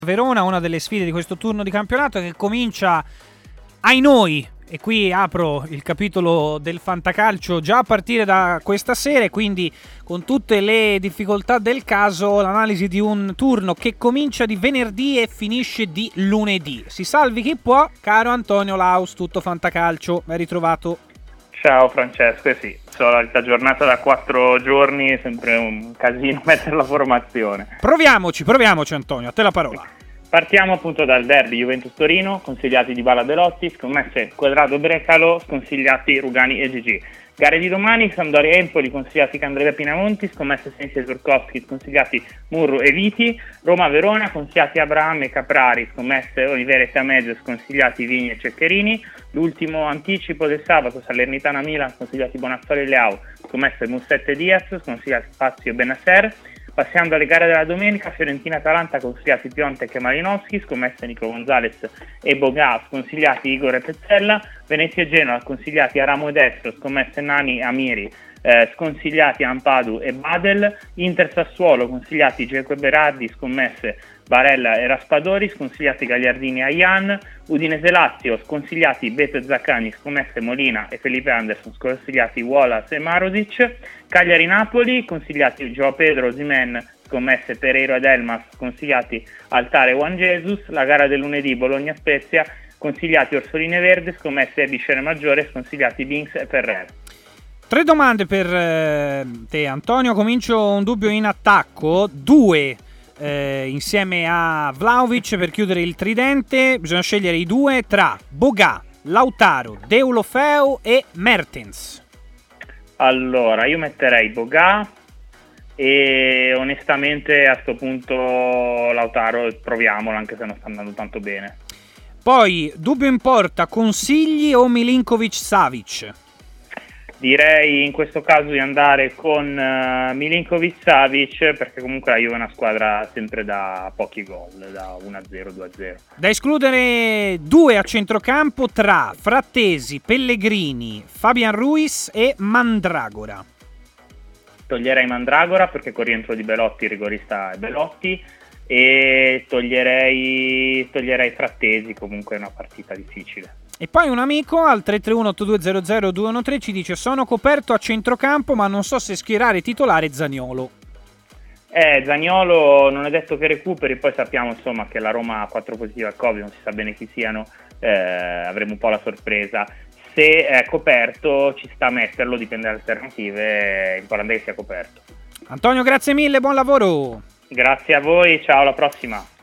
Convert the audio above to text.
Verona, una delle sfide di questo turno di campionato che comincia, ai noi, e qui apro il capitolo del fantacalcio, già a partire da questa sera, e quindi con tutte le difficoltà del caso, l'analisi di un turno che comincia di venerdì e finisce di lunedì. Si salvi chi può, caro Antonio Laus, tutto fantacalcio, ben ritrovato. Ciao Francesco, sì, solita giornata da 4 giorni, è sempre un casino mettere la formazione. Proviamoci Antonio, a te la parola. Partiamo appunto dal derby Juventus-Torino, consigliati Dybala Belotti, scommesse Quadrado Brecalo, sconsigliati Rugani e Gigi. Gare di domani, Sampdoria-Empoli, consigliati Candreva Pinamonti, scommesse Sensi e Turkowski, sconsigliati Murru e Viti. Roma-Verona, consigliati Abraham e Caprari, scommesse Olivera e Tamezzo, sconsigliati Vigni e Ceccherini. L'ultimo anticipo del sabato, Salernitana-Milan, sconsigliati Bonazzoli e Leao, scommesse Mussette e Diaz, sconsigliati Spazio e Benasser. Passando alle gare della domenica, Fiorentina-Atalanta, consigliati Piontek e Malinowski, scommesse Nico Gonzalez e Boga, sconsigliati Igor e Pezzella. Venezia e Genoa, consigliati Aramo e Destro, scommesse Nani e Amiri, sconsigliati Ampadu e Badel. Inter-Sassuolo, consigliati Dzeko e Berardi, scommesse Barella e Raspadori, sconsigliati Gagliardini e Ayan. Udinese-Lazio, sconsigliati Beto e Zaccagni, scommesse Molina e Felipe Anderson, sconsigliati Wallace e Marozic. Cagliari-Napoli, consigliati Joao Pedro, Osimhen, scommesse Pereiro ed Elmas, consigliati Altare e Juan Jesus. La gara del lunedì Bologna-Spezia, consigliati Orsoline Verde, scommesse Biscere Maggiore, sconsigliati Binks e Ferrer. 3 domande per te Antonio, comincio un dubbio in attacco, 2 insieme a Vlahovic per chiudere il tridente. Bisogna scegliere i 2 tra Boga, Lautaro, Deulofeu e Mertens. Allora, io metterei Boga e onestamente a sto punto Lautaro proviamolo, anche se non sta andando tanto bene. Poi, dubbio in porta, Consigli o Milinkovic-Savic? Direi in questo caso di andare con Milinkovic-Savic, perché comunque la Juve è una squadra sempre da pochi gol, da 1-0, 2-0. Da escludere 2 a centrocampo tra Frattesi, Pellegrini, Fabian Ruiz e Mandragora. Toglierei Mandragora perché con rientro di Belotti, il rigorista è Belotti, e toglierei Frattesi, comunque è una partita difficile. E poi un amico al 331-8200-213 ci dice: sono coperto a centrocampo ma non so se schierare titolare Zaniolo. Zaniolo non è detto che recuperi, poi sappiamo insomma che la Roma ha 4 positivi al Covid, non si sa bene chi siano, avremo un po' la sorpresa. Se è coperto ci sta a metterlo, dipende dalle alternative, l'importante è che sia coperto. Antonio, grazie mille, buon lavoro. Grazie a voi, ciao, alla prossima.